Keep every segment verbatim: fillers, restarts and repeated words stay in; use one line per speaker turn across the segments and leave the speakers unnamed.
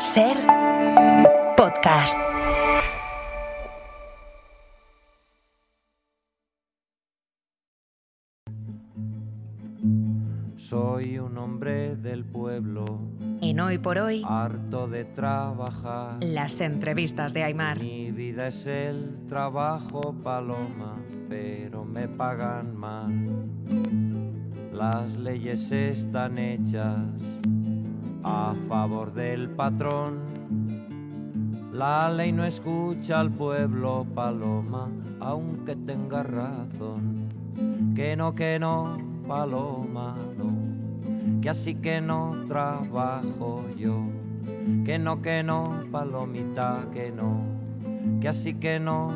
Ser podcast.
Soy un hombre del pueblo.
En Hoy por Hoy,
Harto de trabajar.
las entrevistas de Aimar.
Mi vida es el trabajo, Paloma, pero me pagan mal. Las leyes están hechas a favor del patrón. La ley no escucha al pueblo, Paloma, aunque tenga razón. Que no, que no, Paloma, no, que así que no trabajo yo. Que no, que no, Palomita, que no, que así que no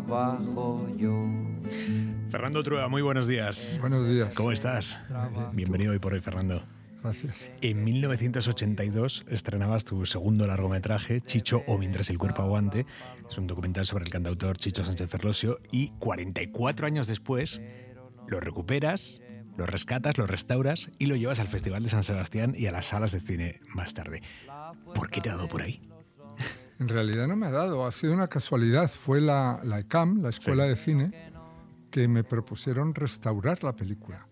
trabajo yo.
Fernando Trueba, muy buenos días.
Buenos días.
¿Cómo estás?
Bien.
Bienvenido Hoy por Hoy, Fernando.
Gracias.
En mil novecientos ochenta y dos estrenabas tu segundo largometraje, Chicho o Mientras el cuerpo aguante. Es un documental sobre el cantautor Chicho Sánchez Ferlosio y cuarenta y cuatro años después lo recuperas, lo rescatas, lo restauras y lo llevas al Festival de San Sebastián y a las salas de cine más tarde. ¿Por qué te ha dado por ahí?
En realidad no me ha dado, ha sido una casualidad. Fue la, la E C A M, la Escuela
Sí.
de Cine, que me propusieron restaurar la película.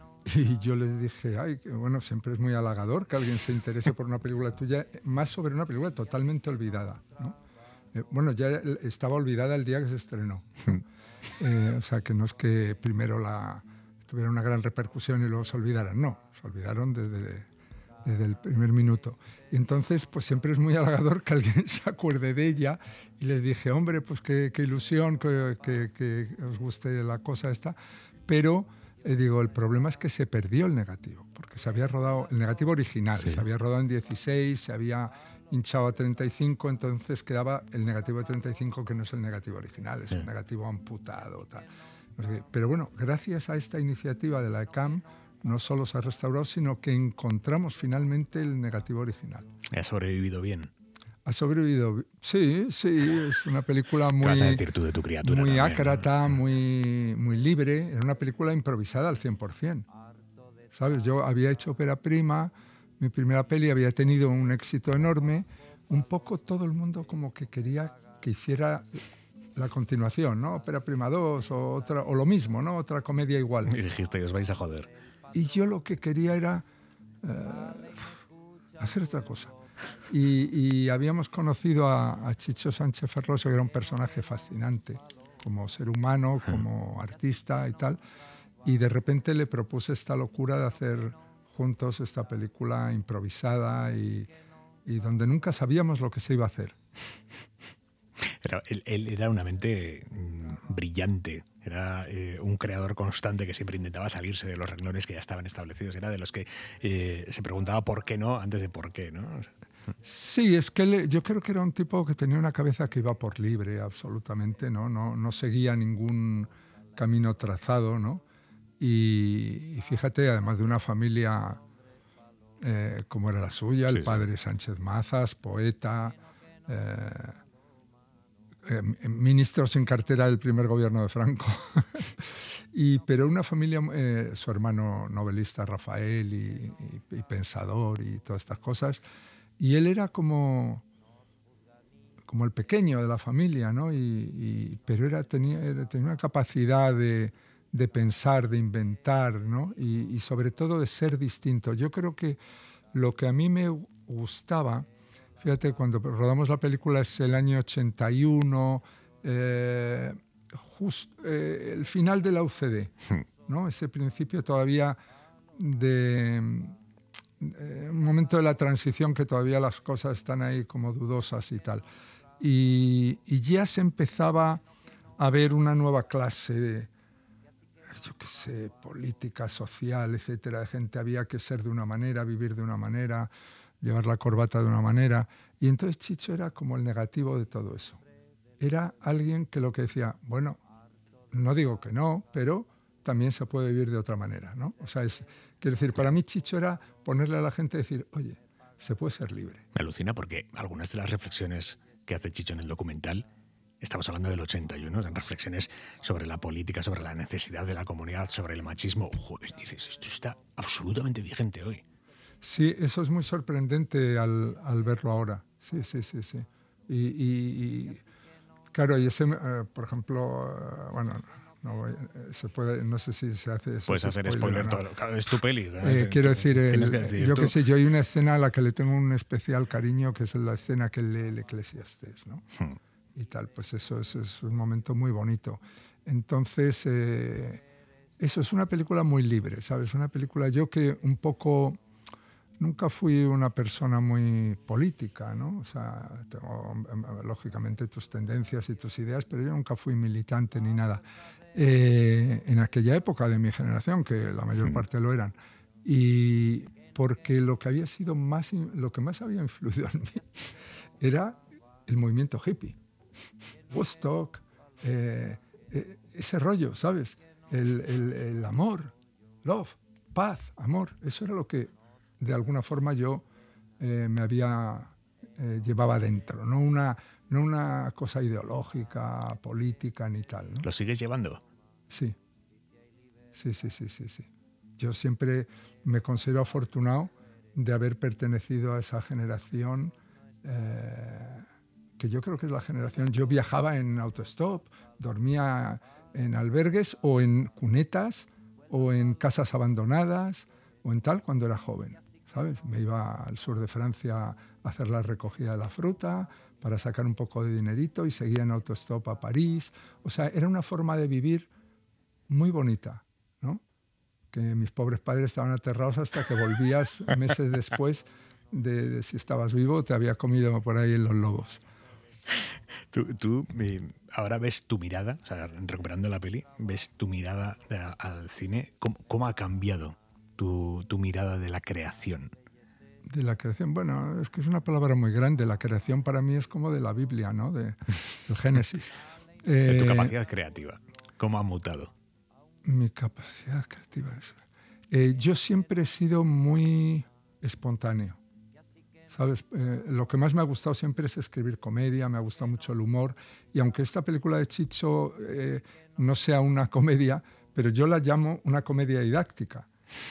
Y yo les dije, ay, que bueno, siempre es muy halagador que alguien se interese por una película tuya, más sobre una película totalmente olvidada, ¿no? Eh, bueno, ya estaba olvidada el día que se estrenó. Eh, o sea, que no es que primero la tuviera una gran repercusión y luego se olvidaran, no, se olvidaron desde, desde el primer minuto. Y entonces, pues siempre es muy halagador que alguien se acuerde de ella, y les dije, hombre, pues qué, qué ilusión que, que, que os guste la cosa esta, pero eh, digo, el problema es que se perdió el negativo, porque se había rodado, el negativo original,
Sí.
se había rodado en dieciséis, se había hinchado a treinta y cinco, entonces quedaba el negativo de treinta y cinco, que no es el negativo original, es
Sí.
un negativo amputado, tal. No sé qué. Pero bueno, gracias a esta iniciativa de la E C A M, no solo se ha restaurado, sino que encontramos finalmente el negativo original.
Ha sobrevivido bien.
Ha sobrevivido, sí, sí, es una película muy,
¿Qué vas a decir tú de tu criatura?
muy
también,
ácrata,
¿no?
muy, muy libre. Era una película improvisada al cien por ciento. ¿Sabes? Yo había hecho ópera prima, mi primera peli había tenido un éxito enorme. Un poco todo el mundo como que quería que hiciera la continuación, ¿no? Ópera prima dos o, otra, o lo mismo, ¿no? Otra comedia igual.
Y dijiste, os vais a joder.
Y yo lo que quería era eh, hacer otra cosa. Y, y habíamos conocido a, a Chicho Sánchez Ferlosio, que era un personaje fascinante, como ser humano, como artista y tal. Y de repente le propuse esta locura de hacer juntos esta película improvisada y, y donde nunca sabíamos lo que se iba a hacer.
Era, él, él era una mente mm, brillante, era eh, un creador constante que siempre intentaba salirse de los renglones que ya estaban establecidos. Era de los que eh, se preguntaba por qué no antes de por qué, ¿no?
Sí, es que él, yo creo que era un tipo que tenía una cabeza que iba por libre, absolutamente, ¿no? No, no seguía ningún camino trazado, ¿no? Y, y fíjate, además de una familia eh, como era la suya,
Sí,
el
sí.
padre Sánchez Mazas, poeta, eh, eh, ministro sin cartera del primer gobierno de Franco, y, pero una familia, eh, su hermano novelista Rafael y, y, y pensador y todas estas cosas, y él era como, como el pequeño de la familia, ¿no? Y, y, pero era, tenía, era, tenía una capacidad de, de pensar, de inventar, ¿no? Y, y sobre todo de ser distinto. Yo creo que lo que a mí me gustaba, fíjate, cuando rodamos la película es el año ochenta y uno, eh, just, eh, el final de la U C D, ¿no? Ese principio todavía de... un momento de la transición que todavía las cosas están ahí como dudosas y tal. Y, y ya se empezaba a ver una nueva clase de, yo qué sé, política, social, etcétera. De gente, había que ser de una manera, vivir de una manera, llevar la corbata de una manera. Y entonces Chicho era como el negativo de todo eso. Era alguien que lo que decía, bueno, no digo que no, pero también se puede vivir de otra manera, ¿no? O sea, es, quiero decir, para mí Chicho era ponerle a la gente, decir, oye, se puede ser libre.
Me alucina porque algunas de las reflexiones que hace Chicho en el documental, estamos hablando del ochenta y uno, eran reflexiones sobre la política, sobre la necesidad de la comunidad, sobre el machismo. Joder, dices, esto está absolutamente vigente hoy.
Sí, eso es muy sorprendente al, al verlo ahora. sí, sí, sí, sí. Y, y, y claro, y ese, eh, por ejemplo, eh, bueno, no, voy, eh, se puede, no sé si se hace eso.
Puedes hacer spoiler, spoiler todo. Claro, es tu peli. ¿no?
Eh, quiero decir, el,
que decir
yo
tú.
qué sé, yo hay una escena a la que le tengo un especial cariño, que es la escena que lee el Eclesiastés, ¿no? Hmm. Y tal, pues eso, eso es un momento muy bonito. Entonces, eh, eso es una película muy libre, ¿sabes? Una película, yo que un poco... Nunca fui una persona muy política, ¿no? O sea, tengo lógicamente tus tendencias y tus ideas, pero yo nunca fui militante ni nada. Eh, en aquella época de mi generación, que la mayor parte lo eran, y porque lo que había sido más, lo que más había influido en mí era el movimiento hippie, Woodstock, eh, eh, ese rollo, ¿sabes? El, el, el amor, love, paz, amor, eso era lo que de alguna forma yo eh, me había eh, llevaba dentro, no una, no una cosa ideológica, política ni tal, ¿no?
¿Lo sigues llevando?
Sí. Sí, sí, sí, sí, sí. Yo siempre me considero afortunado de haber pertenecido a esa generación eh, que yo creo que es la generación... Yo viajaba en autostop, dormía en albergues o en cunetas o en casas abandonadas o en tal cuando era joven. ¿Sabes? Me iba al sur de Francia a hacer la recogida de la fruta para sacar un poco de dinerito y seguía en autostop a París. O sea, era una forma de vivir muy bonita, ¿no? Que mis pobres padres estaban aterrados hasta que volvías meses después de, de si estabas vivo, te había comido por ahí en los lobos.
Tú, tú ahora ves tu mirada, o sea, recuperando la peli, ves tu mirada de, al cine, ¿cómo, cómo ha cambiado Tu, tu mirada de la creación?
De la creación, bueno, es que es una palabra muy grande. La creación para mí es como de la Biblia, ¿no? De, del Génesis.
Eh, tu capacidad creativa, ¿cómo ha mutado?
Mi capacidad creativa es... Eh, yo siempre he sido muy espontáneo, ¿sabes? Eh, lo que más me ha gustado siempre es escribir comedia, me ha gustado mucho el humor, y aunque esta película de Chicho eh, no sea una comedia, pero yo la llamo una comedia didáctica,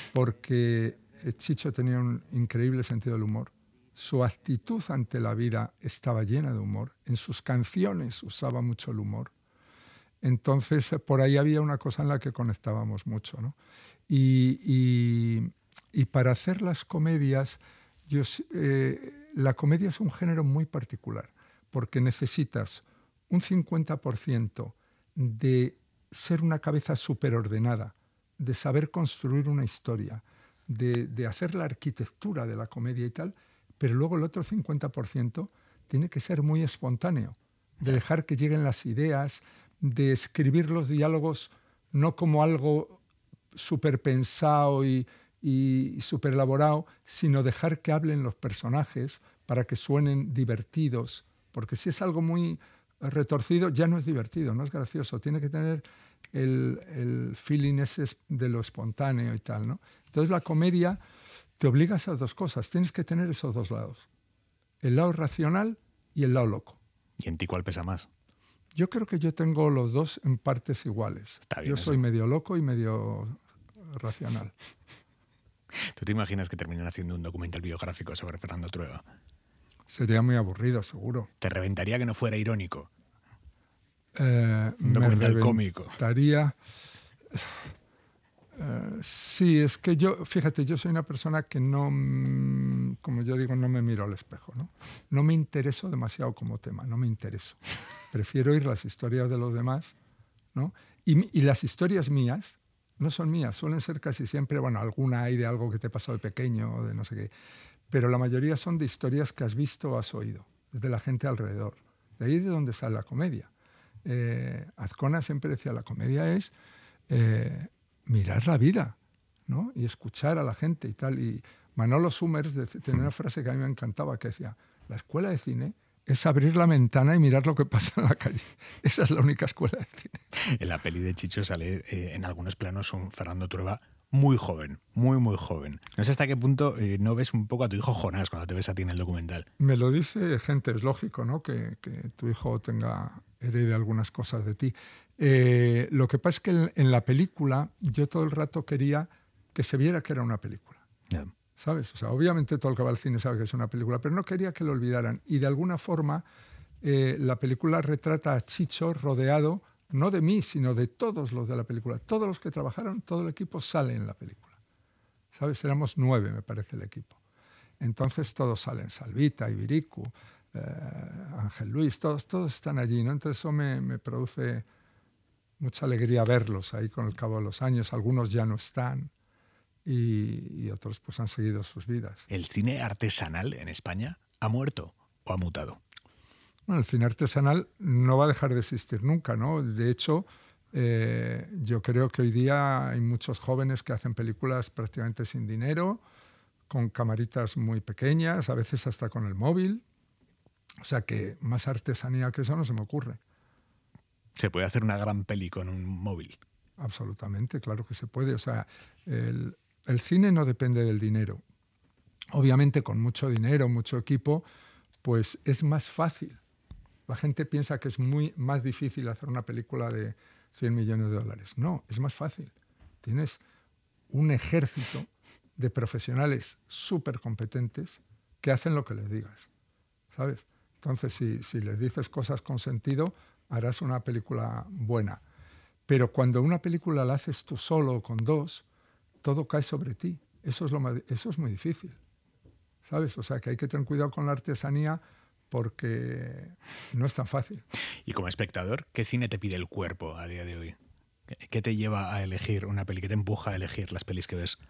porque Chicho tenía un increíble sentido del humor. Su actitud ante la vida estaba llena de humor. En sus canciones usaba mucho el humor. Entonces, por ahí había una cosa en la que conectábamos mucho, ¿no? Y, y, y para hacer las comedias, yo, eh, la comedia es un género muy particular, porque necesitas un cincuenta por ciento de ser una cabeza superordenada, de saber construir una historia, de, de hacer la arquitectura de la comedia y tal, pero luego el otro cincuenta por ciento tiene que ser muy espontáneo, de dejar que lleguen las ideas, de escribir los diálogos no como algo súper pensado y, y súper elaborado, sino dejar que hablen los personajes para que suenen divertidos, porque si es algo muy retorcido ya no es divertido, no es gracioso, tiene que tener el, el feeling ese de lo espontáneo y tal, ¿no? Entonces la comedia te obliga a esas dos cosas, tienes que tener esos dos lados, el lado racional y el lado loco.
¿Y en ti cuál pesa más?
Yo creo que yo tengo los dos en partes iguales.
Está bien
yo
eso.
soy medio loco y medio racional.
¿Tú te imaginas que terminan haciendo un documental biográfico sobre Fernando Trueba?
Sería muy aburrido, seguro.
¿Te reventaría que no fuera irónico?
Eh,
un documental cómico.
Reventaría... Uh, sí, es que yo, fíjate, yo soy una persona que no, como yo digo, no me miro al espejo, ¿no? No me intereso demasiado como tema, no me intereso. Prefiero oír las historias de los demás, ¿no? Y, y las historias mías no son mías, suelen ser casi siempre, bueno, alguna hay de algo que te pasó de pequeño o de no sé qué, pero la mayoría son de historias que has visto o has oído, de la gente alrededor. De ahí es de donde sale la comedia. Eh, Azcona siempre decía, la comedia es... Eh, mirar la vida, ¿no? Y escuchar a la gente y tal. Y Manolo Summers tenía una frase que a mí me encantaba, que decía, la escuela de cine es abrir la ventana y mirar lo que pasa en la calle. Esa es la única escuela de cine.
En la peli de Chicho sale eh, en algunos planos un Fernando Trueba muy joven, muy, muy joven. No sé hasta qué punto eh, no ves un poco a tu hijo Jonás cuando te ves a ti en el documental.
Me lo dice gente, es lógico, ¿no? Que, que tu hijo tenga, herede algunas cosas de ti. Eh, lo que pasa es que en, en la película yo todo el rato quería que se viera que era una película.
Yeah.
¿sabes? O sea, obviamente todo el que va al cine sabe que es una película, pero no quería que lo olvidaran. Y de alguna forma eh, la película retrata a Chicho rodeado, no de mí, sino de todos los de la película. Todos los que trabajaron, todo el equipo sale en la película. ¿Sabes? Éramos nueve, me parece, el equipo. Entonces todos salen, Salvita, Ibiricu, eh, Ángel Luis, todos, todos están allí, ¿no? Entonces eso me, me produce mucha alegría verlos ahí con el cabo de los años. Algunos ya no están. Y, y otros pues han seguido sus vidas.
¿El cine artesanal en España ha muerto o ha mutado?
Bueno, el cine artesanal no va a dejar de existir nunca, ¿no? De hecho, eh, yo creo que hoy día hay muchos jóvenes que hacen películas prácticamente sin dinero, con camaritas muy pequeñas, a veces hasta con el móvil. O sea que más artesanía que eso no se me ocurre.
¿Se puede hacer una gran peli con un móvil?
Absolutamente, claro que se puede. O sea, el... El cine no depende del dinero. Obviamente, con mucho dinero, mucho equipo, pues es más fácil. La gente piensa que es muy más difícil hacer una película de cien millones de dólares. No, es más fácil. Tienes un ejército de profesionales súper competentes que hacen lo que les digas, ¿sabes? Entonces, si, si les dices cosas con sentido, harás una película buena. Pero cuando una película la haces tú solo o con dos, todo cae sobre ti. Eso es, lo más, eso es muy difícil, ¿sabes? O sea, que hay que tener cuidado con la artesanía porque no es tan fácil.
Y como espectador, ¿qué cine te pide el cuerpo a día de hoy? ¿Qué te lleva a elegir una peli? ¿Qué te empuja a elegir las pelis que ves?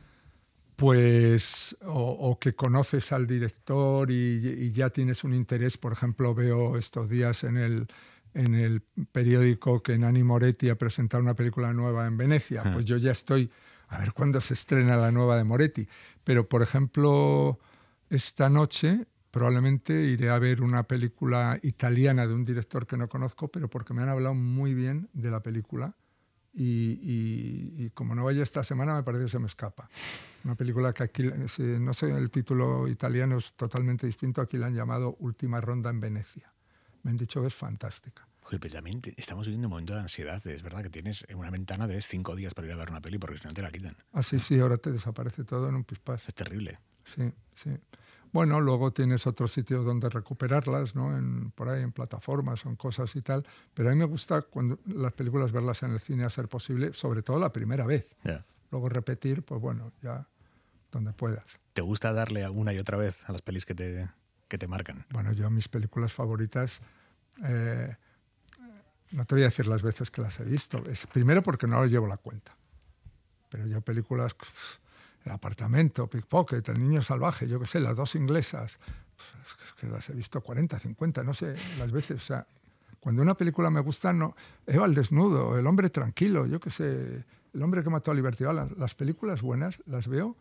Pues, o, o que conoces al director y, y ya tienes un interés. Por ejemplo, veo estos días en el, en el periódico que Nanni Moretti ha presentado una película nueva en Venecia. Ah. Pues yo ya estoy... A ver cuándo se estrena la nueva de Moretti. Pero, por ejemplo, esta noche probablemente iré a ver una película italiana de un director que no conozco, pero porque me han hablado muy bien de la película. Y, y, y como no vaya esta semana, me parece que se me escapa. Una película que aquí, no sé, el título italiano es totalmente distinto. Aquí la han llamado Última Ronda en Venecia. Me han dicho que es fantástica.
Joder, pero también te, estamos viviendo un momento de ansiedad. Es verdad que tienes una ventana de cinco días para ir a ver una peli porque si no te la quitan.
Ah, sí, sí, ahora te desaparece todo en un pispás.
Es terrible.
Sí, sí. Bueno, luego tienes otros sitios donde recuperarlas, ¿no? En, por ahí en plataformas o en cosas y tal. Pero a mí me gusta cuando las películas verlas en el cine a ser posible, sobre todo la primera vez.
Yeah.
Luego repetir, pues bueno, ya donde puedas.
¿Te gusta darle una y otra vez a las pelis que te, que te marcan?
Bueno, yo mis películas favoritas... Eh, no te voy a decir las veces que las he visto. Es, primero porque no lo llevo la cuenta. Pero yo películas... El apartamento, Pickpocket, El niño salvaje, yo qué sé, las dos inglesas, es que las he visto cuarenta, cincuenta, no sé, las veces. O sea, cuando una película me gusta, no, Eva al desnudo, El hombre tranquilo, yo qué sé, El hombre que mató a Liberty Balance. Las películas buenas las veo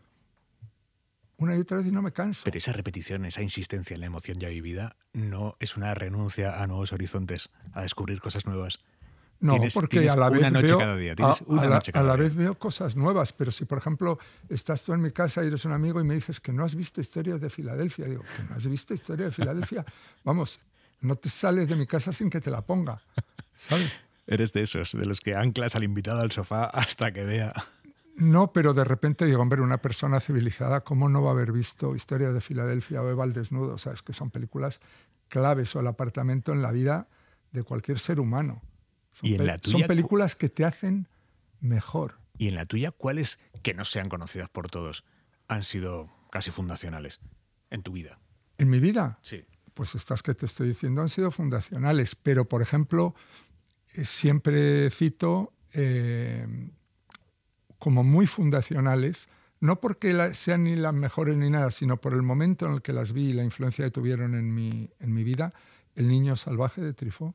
una y otra vez y no me canso.
Pero esa repetición, esa insistencia en la emoción ya vivida, no es una renuncia a nuevos horizontes, a descubrir cosas nuevas.
No,
tienes,
porque
tienes
a la vez
una noche
veo,
cada día. Tienes
a,
una
a la,
noche cada
a la
día.
vez veo cosas nuevas, pero si, por ejemplo, estás tú en mi casa y eres un amigo y me dices que no has visto Historias de Filadelfia, digo, ¿que no has visto Historia de Filadelfia? Vamos, no te sales de mi casa sin que te la ponga, ¿sabes?
Eres de esos, de los que anclas al invitado al sofá hasta que vea.
No, pero de repente digo, hombre, una persona civilizada, ¿cómo no va a haber visto Historia de Filadelfia o Eva al desnudo? O sea, es que son películas claves, o El apartamento, en la vida de cualquier ser humano. Son,
¿Y en la tuya,
son películas que te hacen mejor.
¿Y en la tuya cuáles, que no sean conocidas por todos, han sido casi fundacionales en tu vida?
¿En mi vida?
Sí.
Pues estas que te estoy diciendo han sido fundacionales, pero, por ejemplo, eh, siempre cito eh, como muy fundacionales, no porque la, sean ni las mejores ni nada, sino por el momento en el que las vi y la influencia que tuvieron en mi, en mi vida, El niño salvaje de Truffaut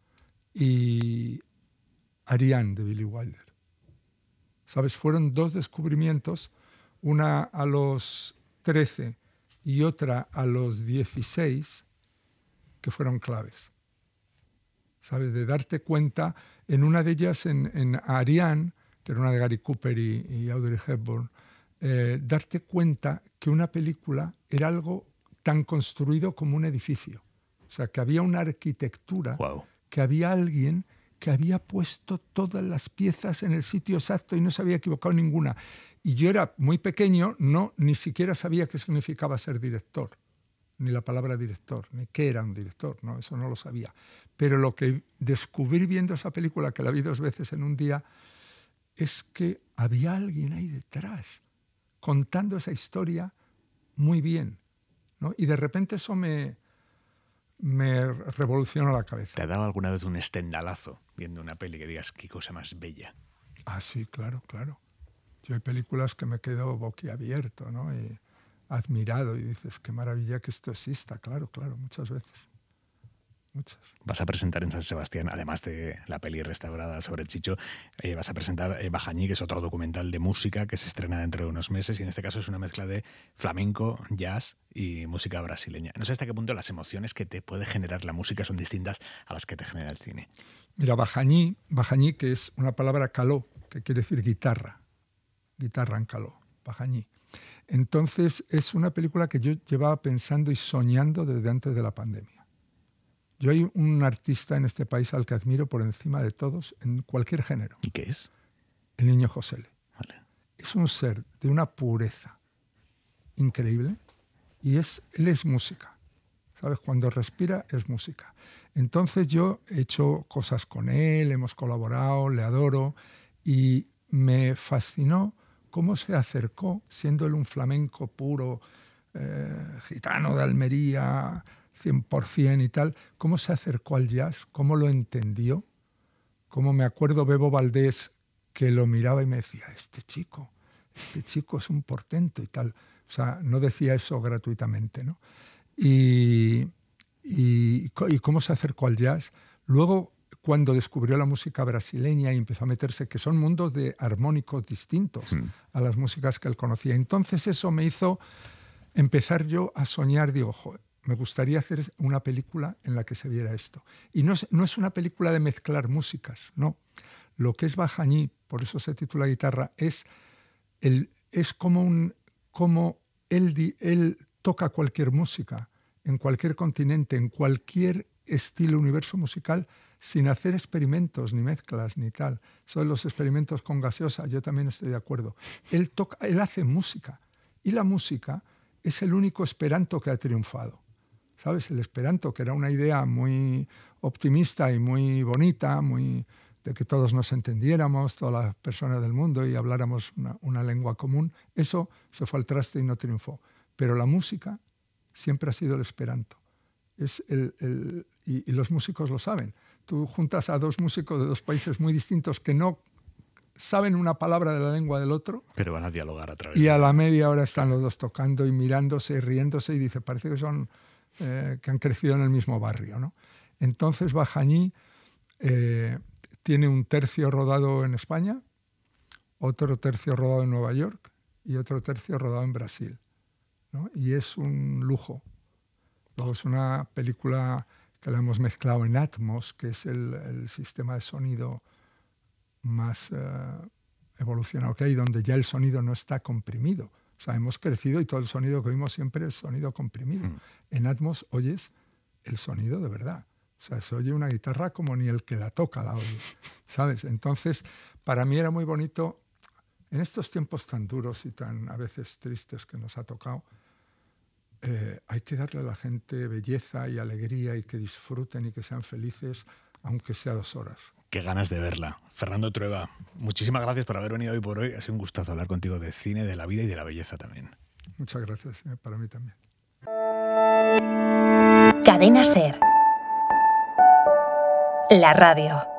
y Ariane de Billy Wilder. ¿Sabes? Fueron dos descubrimientos, una a los trece y otra a los dieciséis, que fueron claves. ¿Sabes? De darte cuenta, en una de ellas, en, en Ariane, que era una de Gary Cooper y, y Audrey Hepburn, eh, darte cuenta que una película era algo tan construido como un edificio. O sea, que había una arquitectura,
wow.
que había alguien que había puesto todas las piezas en el sitio exacto y no se había equivocado ninguna. Y yo era muy pequeño, no, ni siquiera sabía qué significaba ser director, ni la palabra director, ni qué era un director, no, eso no lo sabía. Pero lo que descubrí viendo esa película, que la vi dos veces en un día, es que había alguien ahí detrás, contando esa historia muy bien, ¿no? Y de repente eso me, me revolucionó la cabeza.
¿Te ha dado alguna vez un estendalazo viendo una peli que digas qué cosa más bella?
Ah, sí, claro, claro. Yo hay películas que me quedo boquiabierto, ¿no? Y admirado, y dices, qué maravilla que esto exista, claro, claro, muchas veces. Muchas.
Vas a presentar en San Sebastián, además de la peli restaurada sobre Chicho, eh, vas a presentar eh, Bajañí, que es otro documental de música que se estrena dentro de unos meses, y en este caso es una mezcla de flamenco, jazz y música brasileña. No sé hasta qué punto las emociones que te puede generar la música son distintas a las que te genera el cine.
Mira, Bajañí, Bajañí, que es una palabra caló, que quiere decir guitarra, guitarra en caló, Bajañí. Entonces es una película que yo llevaba pensando y soñando desde antes de la pandemia. Yo hay un artista en este país al que admiro por encima de todos en cualquier género.
¿Y qué es?
El Niño Josele.
Vale.
Es un ser de una pureza increíble y es, él es música. ¿Sabes? Cuando respira es música. Entonces yo he hecho cosas con él, hemos colaborado, le adoro y me fascinó cómo se acercó, siendo él un flamenco puro, eh, gitano de Almería, cien por ciento y tal, cómo se acercó al jazz, cómo lo entendió, cómo me acuerdo Bebo Valdés que lo miraba y me decía, este chico, este chico es un portento y tal. O sea, no decía eso gratuitamente, ¿no? Y, y, y cómo se acercó al jazz. Luego, cuando descubrió la música brasileña y empezó a meterse, que son mundos de armónicos distintos mm. a las músicas que él conocía. Entonces eso me hizo empezar yo a soñar, digo, joder, me gustaría hacer una película en la que se viera esto. Y no es, no es una película de mezclar músicas, no. Lo que es Bajañí, por eso se titula Guitarra, es, el, es como, un, como él, él toca cualquier música, en cualquier continente, en cualquier estilo, universo musical, sin hacer experimentos, ni mezclas, ni tal. Son los experimentos con gaseosa, yo también estoy de acuerdo. Él, toca, él hace música, y la música es el único esperanto que ha triunfado. ¿Sabes? El esperanto, que era una idea muy optimista y muy bonita, muy de que todos nos entendiéramos, todas las personas del mundo, y habláramos una, una lengua común, eso se fue al traste y no triunfó. Pero la música siempre ha sido el esperanto. Es el, el, y, y los músicos lo saben. Tú juntas a dos músicos de dos países muy distintos que no saben una palabra de la lengua del otro,
pero van a dialogar a través
y
de
a la media hora están los dos tocando y mirándose y riéndose, y dice, parece que son... Eh, que han crecido en el mismo barrio, ¿no? Entonces Bajañí eh, tiene un tercio rodado en España, otro tercio rodado en Nueva York y otro tercio rodado en Brasil, ¿no? Y es un lujo. Luego es una película que la hemos mezclado en Atmos, que es el, el sistema de sonido más eh, evolucionado que hay, donde ya el sonido no está comprimido. O sea, hemos crecido y todo el sonido que oímos siempre es sonido comprimido. Mm. En Atmos oyes el sonido de verdad. O sea, se oye una guitarra como ni el que la toca la oye, ¿sabes? Entonces, para mí era muy bonito, en estos tiempos tan duros y tan a veces tristes que nos ha tocado, eh, hay que darle a la gente belleza y alegría y que disfruten y que sean felices, aunque sea dos horas.
Qué ganas de verla. Fernando Trueba, muchísimas gracias por haber venido hoy por hoy. Ha sido un gustazo hablar contigo de cine, de la vida y de la belleza también.
Muchas gracias, eh, para mí también.
Cadena SER. La radio.